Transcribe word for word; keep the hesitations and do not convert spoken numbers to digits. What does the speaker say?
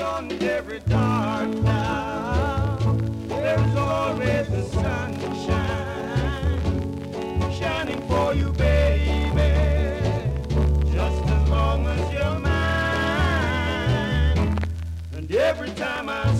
on every dark cloud, there's always the sunshine shining for you, baby, just as long as you're mine. And every time I